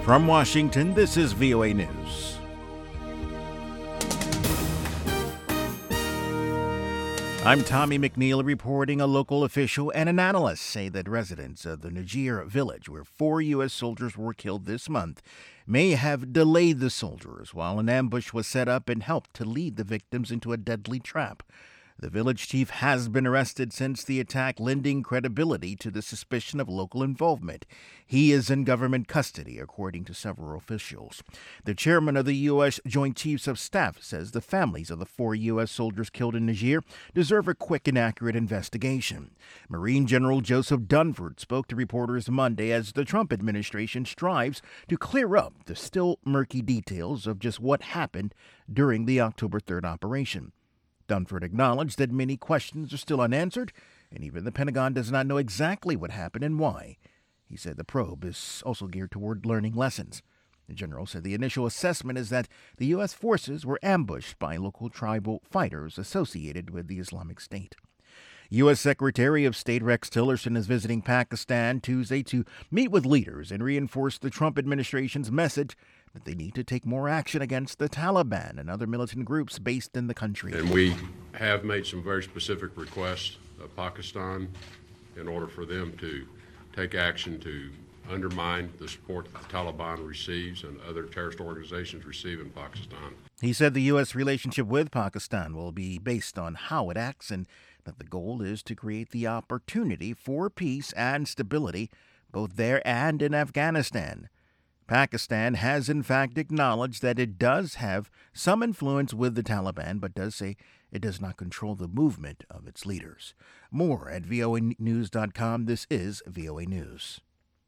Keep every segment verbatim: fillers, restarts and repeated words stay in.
From Washington, this is V O A News. I'm Tommy McNeil reporting. A local official and an analyst say that residents of the Najir village, where four U S soldiers were killed this month, may have delayed the soldiers while an ambush was set up and helped to lead the victims into a deadly trap. The village chief has been arrested since the attack, lending credibility to the suspicion of local involvement. He is in government custody, according to several officials. The chairman of the U S Joint Chiefs of Staff says the families of the four U S soldiers killed in Niger deserve a quick and accurate investigation. Marine General Joseph Dunford spoke to reporters Monday as the Trump administration strives to clear up the still murky details of just what happened during the October third operation. Dunford acknowledged that many questions are still unanswered, and even the Pentagon does not know exactly what happened and why. He said the probe is also geared toward learning lessons. The general said the initial assessment is that the U S forces were ambushed by local tribal fighters associated with the Islamic State. U S Secretary of State Rex Tillerson is visiting Pakistan Tuesday to meet with leaders and reinforce the Trump administration's message that they need to take more action against the Taliban and other militant groups based in the country. And we have made some very specific requests of Pakistan in order for them to take action to undermine the support that the Taliban receives and other terrorist organizations receive in Pakistan. He said the U S relationship with Pakistan will be based on how it acts and that the goal is to create the opportunity for peace and stability both there and in Afghanistan. Pakistan has in fact acknowledged that it does have some influence with the Taliban, but does say it does not control the movement of its leaders. More at V O A news dot com. This is V O A News.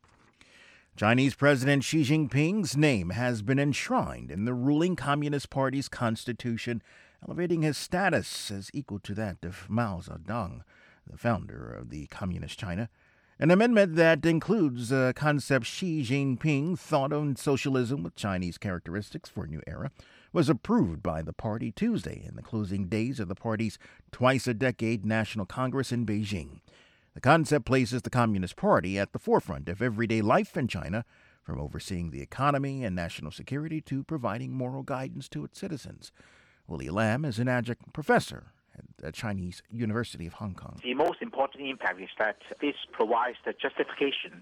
Chinese President Xi Jinping's name has been enshrined in the ruling Communist Party's constitution, elevating his status as equal to that of Mao Zedong, the founder of the Communist China. An amendment that includes the concept Xi Jinping thought on socialism with Chinese characteristics for a new era was approved by the party Tuesday in the closing days of the party's twice-a-decade National Congress in Beijing. The concept places the Communist Party at the forefront of everyday life in China, from overseeing the economy and national security to providing moral guidance to its citizens. Willie Lam is an adjunct professor at the Chinese University of Hong Kong. The most important impact is that this provides the justification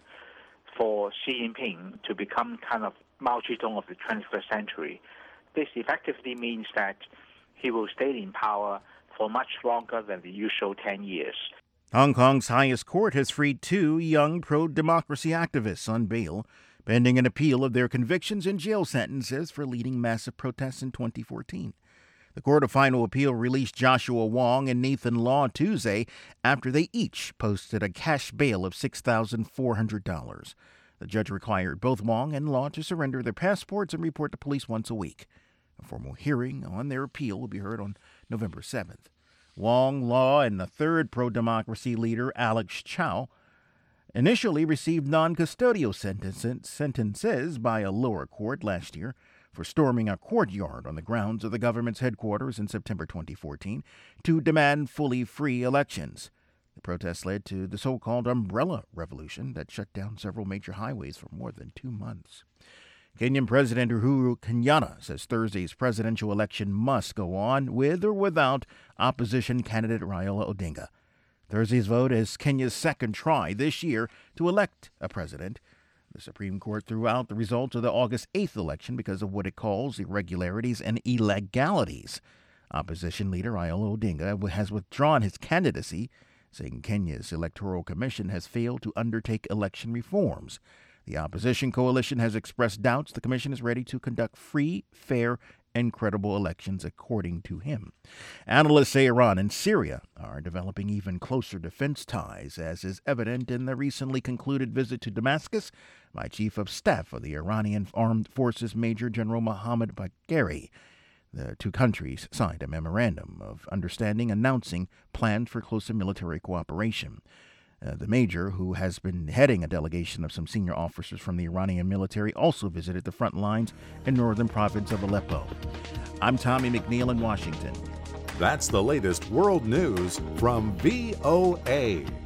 for Xi Jinping to become kind of Mao Zedong of the twenty-first century. This effectively means that he will stay in power for much longer than the usual ten years. Hong Kong's highest court has freed two young pro-democracy activists on bail, pending an appeal of their convictions and jail sentences for leading massive protests in twenty fourteen. The Court of Final Appeal released Joshua Wong and Nathan Law Tuesday after they each posted a cash bail of six thousand four hundred dollars. The judge required both Wong and Law to surrender their passports and report to police once a week. A formal hearing on their appeal will be heard on November seventh. Wong, Law, and the third pro-democracy leader, Alex Chow, initially received non-custodial sentences, sentences by a lower court last year for storming a courtyard on the grounds of the government's headquarters in September twenty fourteen to demand fully free elections. The protests led to the so-called umbrella revolution that shut down several major highways for more than two months. Kenyan President Uhuru Kenyatta says Thursday's presidential election must go on with or without opposition candidate Raila Odinga. Thursday's vote is Kenya's second try this year to elect a president. The Supreme Court threw out the results of the August eighth election because of what it calls irregularities and illegalities. Opposition leader Raila Odinga has withdrawn his candidacy, saying Kenya's Electoral Commission has failed to undertake election reforms. The opposition coalition has expressed doubts the commission is ready to conduct free, fair, and credible elections, according to him. Analysts say Iran and Syria are developing even closer defense ties, as is evident in the recently concluded visit to Damascus by Chief of Staff of the Iranian Armed Forces Major General Mohammad Bagheri. The two countries signed a memorandum of understanding announcing plans for closer military cooperation. Uh, the major, who has been heading a delegation of some senior officers from the Iranian military, also visited the front lines in northern province of Aleppo. I'm Tommy McNeil in Washington. That's the latest world news from V O A.